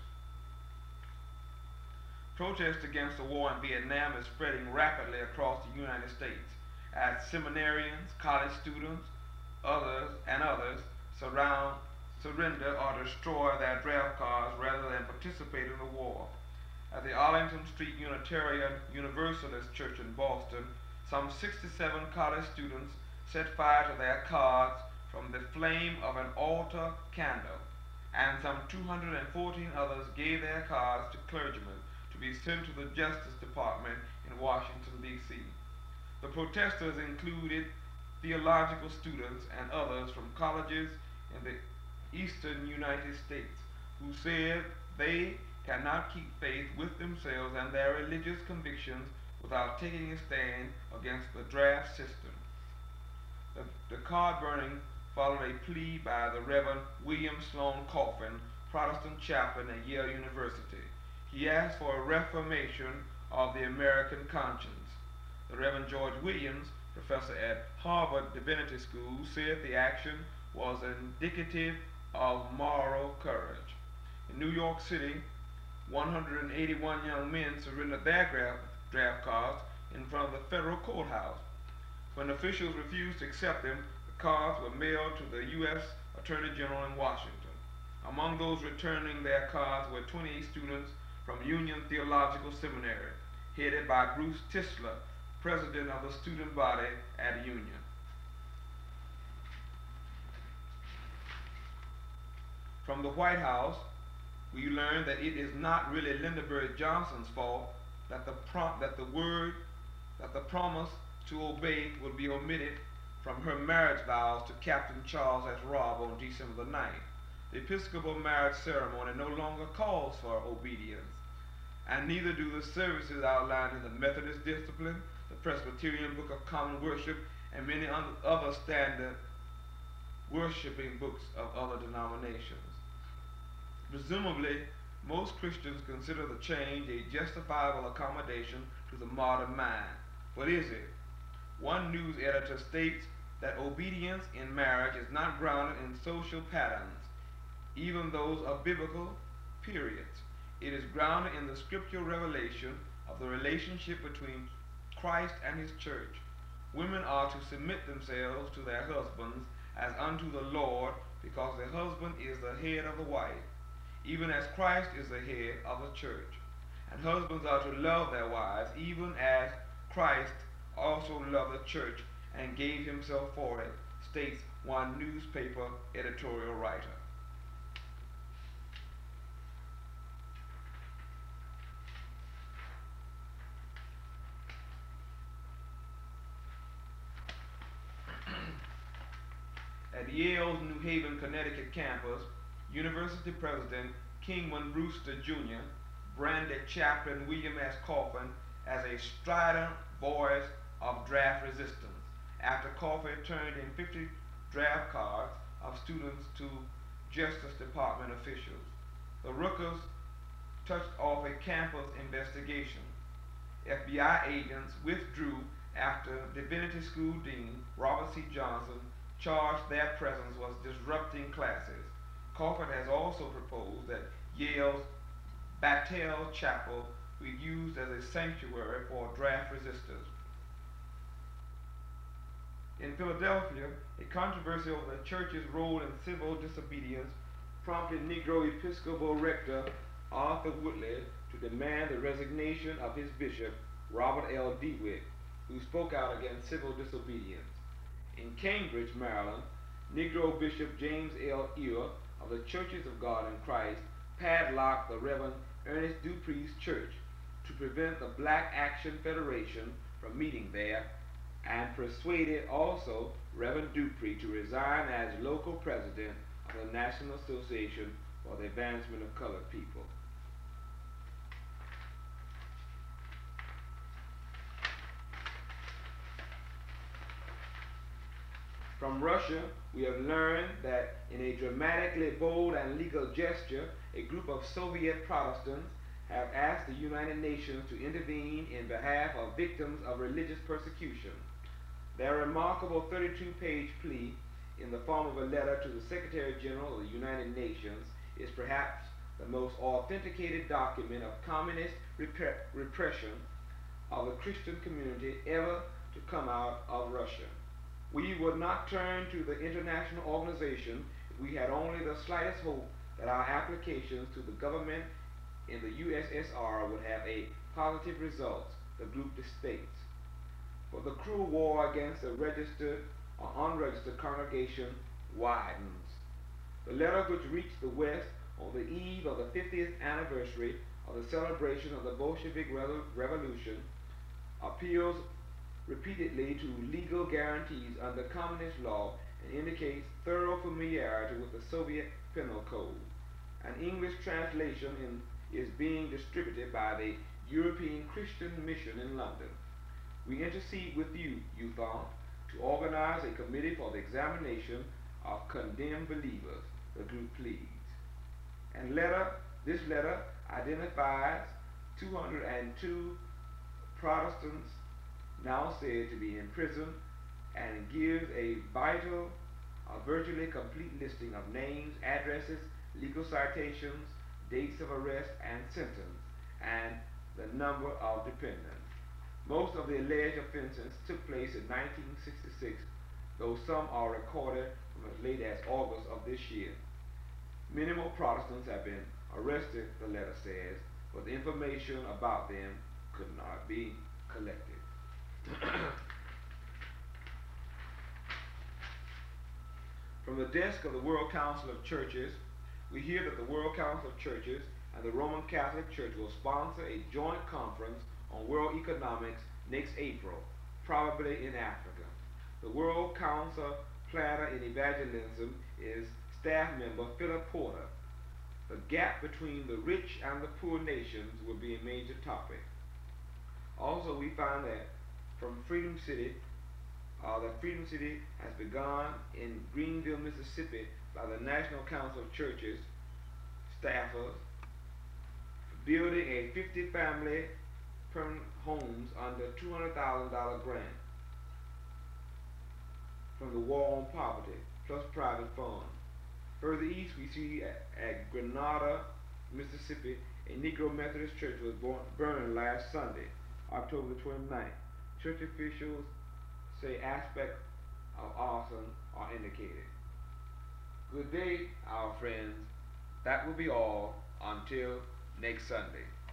Protest against the war in Vietnam is spreading rapidly across the United States as seminarians, college students, and others surrender or destroy their draft cards rather than participate in the war. At the Arlington Street Unitarian Universalist Church in Boston, some 67 college students set fire to their cards from the flame of an altar candle, and some 214 others gave their cards to clergymen to be sent to the Justice Department in Washington, D.C. The protesters included theological students and others from colleges in the eastern United States who said they cannot keep faith with themselves and their religious convictions without taking a stand against the draft system. The card burning followed a plea by the Reverend William Sloane Coffin, Protestant chaplain at Yale University. He asked for a reformation of the American conscience. The Reverend George Williams, professor at Harvard Divinity School, said the action was indicative of moral courage. In New York City, 181 young men surrendered their draft cards in front of the federal courthouse. When officials refused to accept them, the cards were mailed to the U.S. Attorney General in Washington. Among those returning their cards were 28 students from Union Theological Seminary, headed by Bruce Tisler, president of the student body at Union. From the White House, we learned that it is not really Linda Bird Johnson's fault that the promise to obey would be omitted from her marriage vows to Captain Charles S. Robb on December the 9th. The Episcopal marriage ceremony no longer calls for obedience, and neither do the services outlined in the Methodist Discipline, the Presbyterian Book of Common Worship, and many other standard worshiping books of other denominations. Presumably, most Christians consider the change a justifiable accommodation to the modern mind. But is it? One news editor states that obedience in marriage is not grounded in social patterns, even those of biblical periods. It is grounded in the scriptural revelation of the relationship between Christ and his church. Women are to submit themselves to their husbands as unto the Lord, because the husband is the head of the wife, even as Christ is the head of the church. And husbands are to love their wives, even as Christ also loved the church and gave himself for it, states one newspaper editorial writer. At Yale's New Haven, Connecticut campus, University President Kingman Brewster Jr. branded Chaplain William S. Coffin as a strident voice of draft resistance after Coffin turned in 50 draft cards of students to Justice Department officials. The Rookers touched off a campus investigation. FBI agents withdrew after Divinity School Dean Robert C. Johnson charged their presence was disrupting classes. Coffin has also proposed that Yale's Battelle Chapel be used as a sanctuary for draft resistors. In Philadelphia, a controversy over the church's role in civil disobedience prompted Negro Episcopal rector Arthur Woodley to demand the resignation of his bishop, Robert L. DeWitt, who spoke out against civil disobedience. In Cambridge, Maryland, Negro Bishop James L. Ear of the Churches of God in Christ padlocked the Reverend Ernest Dupree's church to prevent the Black Action Federation from meeting there, and persuaded also Reverend Dupree to resign as local president of the National Association for the Advancement of Colored People. From Russia, we have learned that in a dramatically bold and legal gesture, a group of Soviet Protestants have asked the United Nations to intervene in behalf of victims of religious persecution. Their remarkable 32-page plea in the form of a letter to the Secretary General of the United Nations is perhaps the most authenticated document of communist repression of the Christian community ever to come out of Russia. We would not turn to the international organization if we had only the slightest hope that our applications to the government in the USSR would have a positive result, the group states. For the cruel war against the registered or unregistered congregation widens. The letter, which reached the West on the eve of the 50th anniversary of the celebration of the Bolshevik Revolution, appeals repeatedly to legal guarantees under communist law and indicates thorough familiarity with the Soviet Penal Code. An English translation is being distributed by the European Christian Mission in London. We intercede with you, Youthon, to organize a committee for the examination of condemned believers, the group pleads. And this letter identifies 202 Protestants now said to be in prison, and gives a vital, virtually complete listing of names, addresses, legal citations, dates of arrest and sentence, and the number of dependents. Most of the alleged offenses took place in 1966, though some are recorded from as late as August of this year. Many more Protestants have been arrested, the letter says, but the information about them could not be collected. From the desk of the World Council of Churches, we hear that the World Council of Churches and the Roman Catholic Church will sponsor a joint conference on world economics next April, probably in Africa. The World Council planner in evangelism is staff member Philip Porter. The gap between the rich and the poor nations will be a major topic. Also, we find that from Freedom City, that Freedom City has begun in Greenville, Mississippi by the National Council of Churches staffers building a 50-family permanent homes under $200,000 grant from the War on Poverty plus private funds. Further east, we see at Grenada, Mississippi, a Negro Methodist church was burned last Sunday, October the 29th. Church officials say aspects of arson are indicated. Good day, our friends. That will be all until next Sunday.